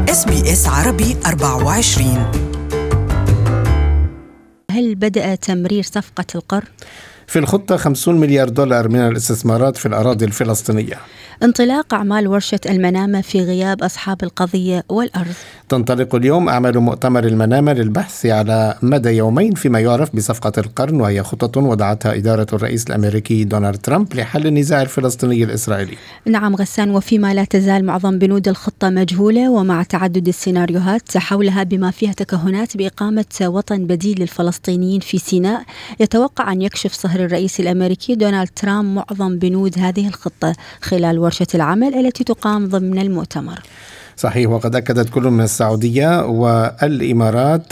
SBS عربي 24. هل بدأ تمرير صفقة القرن؟ في الخطة 50 مليار دولار من الاستثمارات في الأراضي الفلسطينية. انطلاق أعمال ورشة المنامة في غياب أصحاب القضية والأرض. تنطلق اليوم أعمال مؤتمر المنامة للبحث على مدى يومين فيما يعرف بصفقة القرن، وهي خطة وضعتها إدارة الرئيس الأمريكي دونالد ترامب لحل النزاع الفلسطيني الإسرائيلي. نعم غسان، وفيما لا تزال معظم بنود الخطة مجهولة ومع تعدد السيناريوهات حولها بما فيها تكهنات بإقامة وطن بديل للفلسطينيين في سيناء، يتوقع أن يكشف صهر الرئيس الأمريكي دونالد ترامب معظم بنود هذه الخطة خلال ورشة العمل التي تقام ضمن المؤتمر. صحيح، وقد أكدت كل من السعودية والإمارات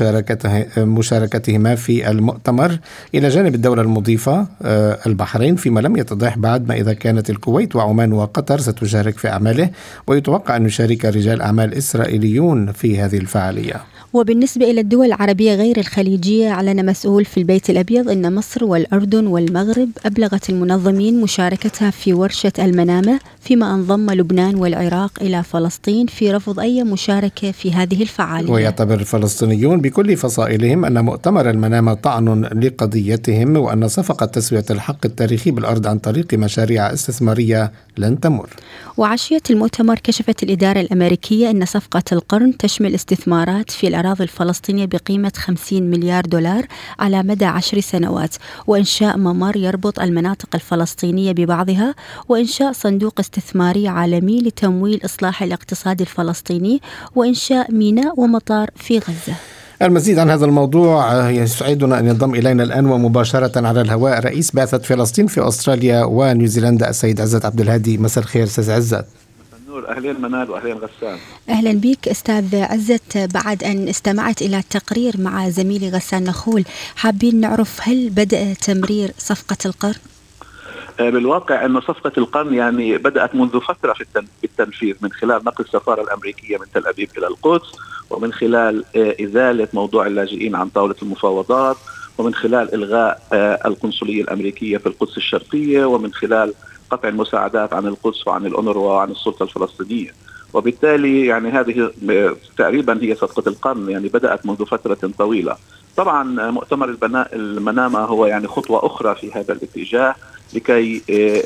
مشاركتهما في المؤتمر إلى جانب الدولة المضيفة البحرين، فيما لم يتضح بعد ما إذا كانت الكويت وعمان وقطر ستشارك في أعماله، ويتوقع أن يشارك رجال أعمال إسرائيليون في هذه الفعالية. وبالنسبة إلى الدول العربية غير الخليجية، أعلن مسؤول في البيت الأبيض أن مصر والأردن والمغرب أبلغت المنظمين مشاركتها في ورشة المنامة، فيما انضم لبنان والعراق إلى فلسطين في رفض أي مشاركة في هذه الفعالية. ويعتبر الفلسطينيون بكل فصائلهم أن مؤتمر المنامة طعن لقضيتهم، وأن صفقة تسوية الحق التاريخي بالأرض عن طريق مشاريع استثمارية لن تمر. وعشية المؤتمر كشفت الإدارة الأمريكية أن صفقة القرن تشمل استثمارات في الأراضي الفلسطينية بقيمة 50 مليار دولار على مدى 10 سنوات، وإنشاء ممر يربط المناطق الفلسطينية ببعضها، وإنشاء صندوق استثماري عالمي لتمويل إصلاح الاقتصاد الفلسطيني، وإنشاء ميناء ومطار في غزة. المزيد عن هذا الموضوع يسعدنا أن ينضم إلينا الآن ومباشرة على الهواء رئيس بعثة فلسطين في أستراليا ونيوزيلندا السيد عزت عبد الهادي. مساء الخير أستاذ عزت. أهلين منال وأهلين غسان. أهلا بك أستاذ عزت. بعد أن استمعت إلى التقرير مع زميلي غسان نخول، حابين نعرف هل بدأ تمرير صفقة القرن؟ بالواقع أن صفقة القرن يعني بدأت منذ فترة في التنفيذ من خلال نقل السفارة الأمريكية من تل أبيب إلى القدس، ومن خلال إزالة موضوع اللاجئين عن طاولة المفاوضات، ومن خلال إلغاء القنصلية الأمريكية في القدس الشرقية، ومن خلال قطع المساعدات عن القدس وعن الأونروا وعن السلطة الفلسطينية. وبالتالي يعني هذه تقريبا هي صفقة القرن، يعني بدأت منذ فترة طويلة. طبعا مؤتمر المنامة هو يعني خطوة أخرى في هذا الاتجاه لكي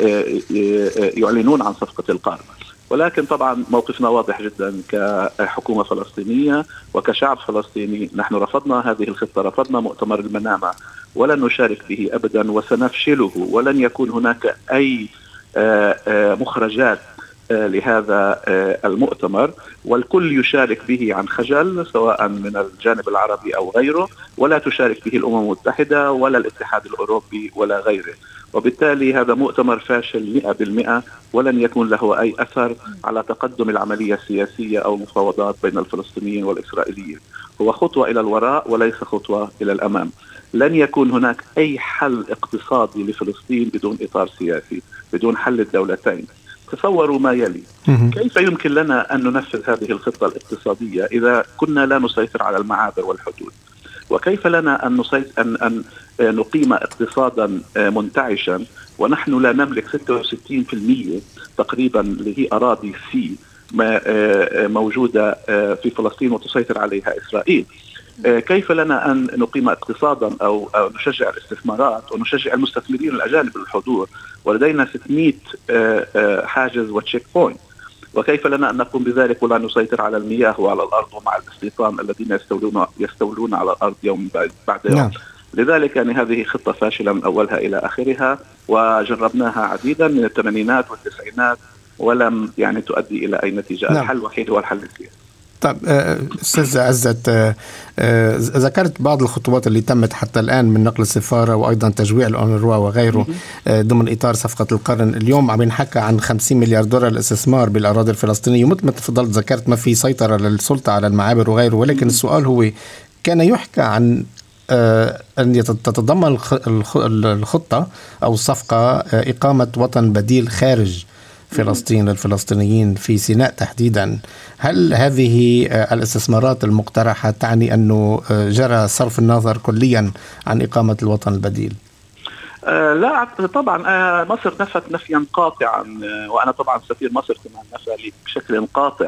يعلنون عن صفقة القرن، ولكن طبعا موقفنا واضح جدا كحكومة فلسطينية وكشعب فلسطيني. نحن رفضنا هذه الخطة، رفضنا مؤتمر المنامة ولن نشارك به أبدا وسنفشله، ولن يكون هناك أي مخرجات لهذا المؤتمر، والكل يشارك به عن خجل سواء من الجانب العربي أو غيره، ولا تشارك به الأمم المتحدة ولا الاتحاد الأوروبي ولا غيره. وبالتالي هذا مؤتمر فاشل 100%، ولن يكون له أي أثر على تقدم العملية السياسية أو المفاوضات بين الفلسطينيين والإسرائيليين. هو خطوة إلى الوراء وليس خطوة إلى الأمام. لن يكون هناك أي حل اقتصادي لفلسطين بدون إطار سياسي، بدون حل الدولتين. تصوروا ما يلي: كيف يمكن لنا أن ننفذ هذه الخطة الاقتصادية إذا كنا لا نسيطر على المعابر والحدود؟ وكيف لنا أن نقيم اقتصادا منتعشا ونحن لا نملك 66% تقريبا اللي هي أراضي سي موجودة في فلسطين وتسيطر عليها إسرائيل؟ كيف لنا أن نقيم اقتصادا أو نشجع الاستثمارات ونشجع المستثمرين الأجانب للحضور ولدينا 600 حاجز وتشيك بوينت؟ وكيف لنا أن نقوم بذلك ولا نسيطر على المياه وعلى الأرض ومع الاستيطان الذين يستولون على الأرض يوم بعد يوم؟ نعم. لذلك يعني هذه خطة فاشلة من أولها إلى آخرها، وجربناها عديدا من الثمانينات والتسعينات ولم يعني تؤدي إلى أي نتيجة. نعم. الحل الوحيد هو الحل السياسي. طيب أستاذ عزت، ذكرت بعض الخطوات اللي تمت حتى الآن من نقل السفارة وأيضا تجويع الأونروا وغيره ضمن إطار صفقة القرن. اليوم عم ينحكى عن 50 مليار دولار الاستثمار بالأراضي الفلسطينية، مثل ما تفضلت ذكرت ما في سيطرة للسلطة على المعابر وغيره، ولكن السؤال هو كان يحكى عن أن تتضمن الخطة أو الصفقة إقامة وطن بديل خارج فلسطين للفلسطينيين في سيناء تحديدا. هل هذه الاستثمارات المقترحة تعني أنه جرى صرف النظر كليا عن إقامة الوطن البديل؟ لا طبعا مصر نفت نفيا قاطعا، وأنا طبعا سفير مصر كمان نفى بشكل قاطع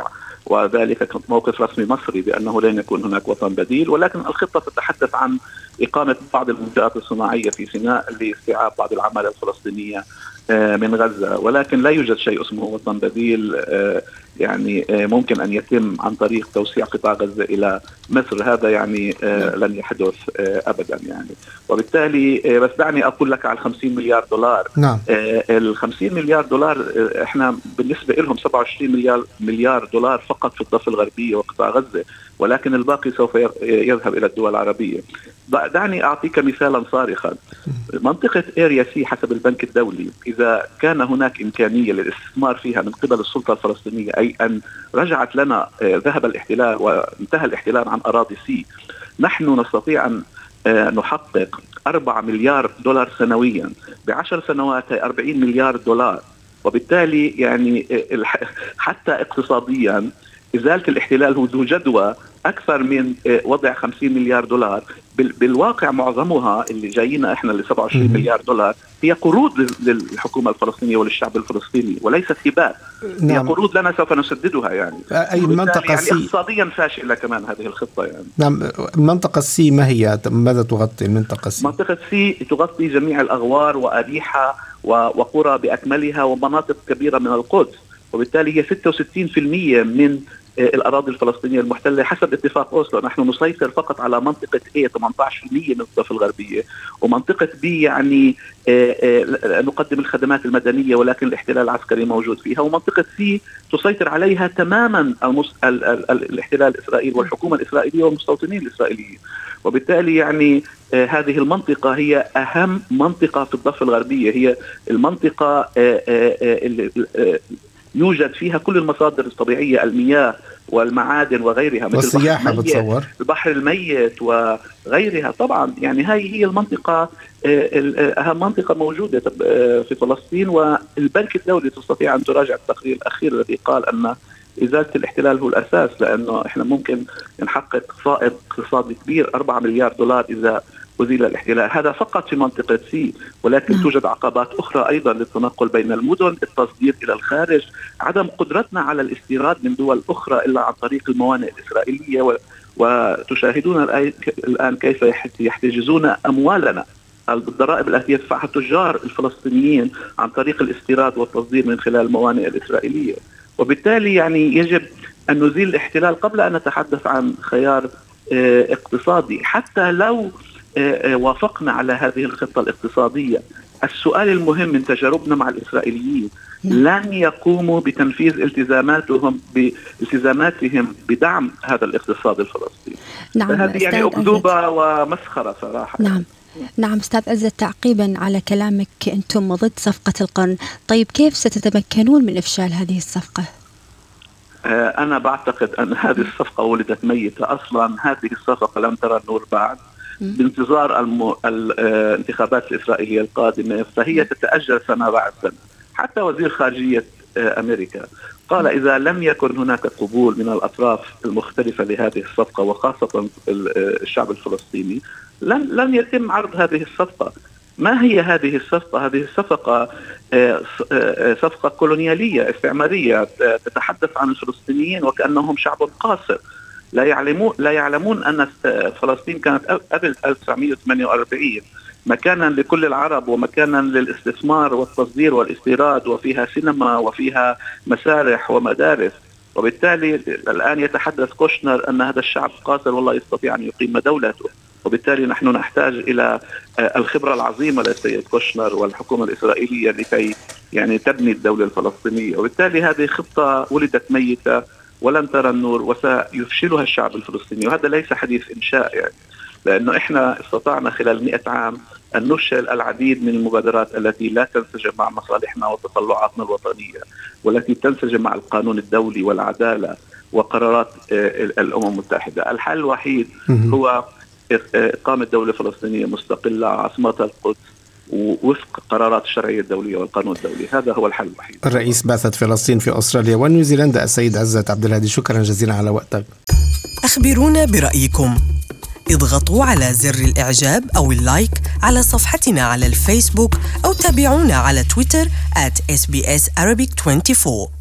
وذلك موقف رسمي مصري بأنه لن يكون هناك وطن بديل، ولكن الخطة تتحدث عن إقامة بعض المنشآت الصناعية في سيناء لاستيعاب بعض العمالة الفلسطينية من غزة، ولكن لا يوجد شيء اسمه وطن بديل. يعني ممكن أن يتم عن طريق توسيع قطاع غزة إلى مصر، هذا يعني لن يحدث أبدا يعني. وبالتالي بس دعني أقول لك على 50 مليار دولار. نعم. ال 50 مليار دولار احنا بالنسبة لهم 27 مليار دولار فقط في الضفة الغربية وقطاع غزة، ولكن الباقي سوف يذهب إلى الدول العربية. دعني أعطيك مثالا صارخا. منطقة إيريا سي حسب البنك الدولي إذا كان هناك إمكانية للاستثمار فيها من قبل السلطة الفلسطينية، أي أن رجعت لنا ذهب الاحتلال وانتهى الاحتلال عن أراضي سي، نحن نستطيع أن نحقق 4 مليار دولار سنويا، ب10 سنوات 40 مليار دولار. وبالتالي يعني حتى اقتصاديا إزالة الاحتلال هو ذو جدوى أكثر من وضع 50 مليار دولار. بالواقع معظمها اللي جاينا إحنا ل 27 مليار دولار هي قروض للحكومة الفلسطينية وللشعب الفلسطيني وليست هبات. نعم. هي قروض لنا سوف نسددها يعني. أي المنطقة يعني اقتصاديا فاشلة كمان هذه الخطة يعني. نعم. المنطقة السي ما هي؟ ماذا تغطي المنطقة السي؟ منطقة سي تغطي جميع الأغوار وأريحة وقرى بأكملها ومناطق كبيرة من القدس، وبالتالي هي 66% من الأراضي الفلسطينية المحتلة حسب اتفاق أوسلو. نحن نسيطر فقط على منطقة A 18% من الضفة الغربية، ومنطقة B يعني نقدم الخدمات المدنية ولكن الاحتلال العسكري موجود فيها، ومنطقة C تسيطر عليها تماما الاحتلال الإسرائيلي والحكومة الإسرائيلية والمستوطنين الإسرائيليين. وبالتالي يعني هذه المنطقة هي أهم منطقة في الضفة الغربية، هي المنطقة يوجد فيها كل المصادر الطبيعية، المياه والمعادن وغيرها، مثل والسياحة بتصور البحر الميت وغيرها. طبعا يعني هاي هي المنطقة أهم منطقة موجودة في فلسطين، والبنك الدولي تستطيع أن تراجع التقرير الأخير الذي قال أن إزالة الاحتلال هو الأساس، لأنه إحنا ممكن نحقق فائض اقتصادي كبير 4 مليار دولار إذا أزيل الاحتلال. هذا فقط في منطقة سي، ولكن توجد عقبات أخرى أيضا للتنقل بين المدن، التصدير إلى الخارج، عدم قدرتنا على الاستيراد من دول أخرى إلا عن طريق الموانئ الإسرائيلية. وتشاهدون الآن كيف يحتجزون أموالنا، الضرائب التي يدفعها التجار الفلسطينيين عن طريق الاستيراد والتصدير من خلال الموانئ الإسرائيلية. وبالتالي يعني يجب أن نزيل الاحتلال قبل أن نتحدث عن خيار اقتصادي. حتى لو وافقنا على هذه الخطة الاقتصادية، السؤال المهم من تجاربنا مع الإسرائيليين لن يقوموا بتنفيذ التزاماتهم بدعم هذا الاقتصاد الفلسطيني. نعم. هذه يعني أكذوبة ومسخرة صراحة. نعم أستاذ عزت، تعقيبا على كلامك، أنتم ضد صفقة القرن، طيب كيف ستتمكنون من إفشال هذه الصفقة؟ أنا بعتقد أن هذه الصفقة ولدت ميتة أصلا. هذه الصفقة لم ترى النور بعد، بانتظار الانتخابات الإسرائيلية القادمة، فهي تتأجل سنة بعد سنة. حتى وزير خارجية أمريكا قال إذا لم يكن هناك قبول من الأطراف المختلفة لهذه الصفقة وخاصة الشعب الفلسطيني لن يتم عرض هذه الصفقة. ما هي هذه الصفقة؟ هذه الصفقة صفقة كولونيالية استعمارية تتحدث عن الفلسطينيين وكأنهم شعب قاصر. لا يعلمون أن فلسطين كانت قبل 1948 مكانا لكل العرب ومكانا للاستثمار والتصدير والاستيراد، وفيها سينما وفيها مسارح ومدارس. وبالتالي الآن يتحدث كوشنر أن هذا الشعب قاصر والله يستطيع أن يقيم دولته. وبالتالي نحن نحتاج إلى الخبرة العظيمة للسيد كوشنر والحكومة الإسرائيلية لكي يعني تبني الدولة الفلسطينية. وبالتالي هذه خطة ولدت ميتة ولن ترى النور وسيفشلها الشعب الفلسطيني. وهذا ليس حديث إنشاء يعني، لأنه إحنا استطعنا خلال 100 عام أن نفشل العديد من المبادرات التي لا تنسجم مع مصالحنا وتطلعاتنا الوطنية، والتي تنسجم مع القانون الدولي والعدالة وقرارات الأمم المتحدة. الحل الوحيد هو إقامة دولة فلسطينية مستقلة عاصمتها القدس ووفق قرارات الشرعية الدولية والقانون الدولي. هذا هو الحل الوحيد. الرئيس بعثة فلسطين في أستراليا ونيوزيلندا السيد عزت عبد الهادي، شكرا جزيلا على وقتك. أخبرونا برأيكم، اضغطوا على زر الإعجاب أو اللايك على صفحتنا على الفيسبوك، أو تابعونا على تويتر @SBS Arabic 24.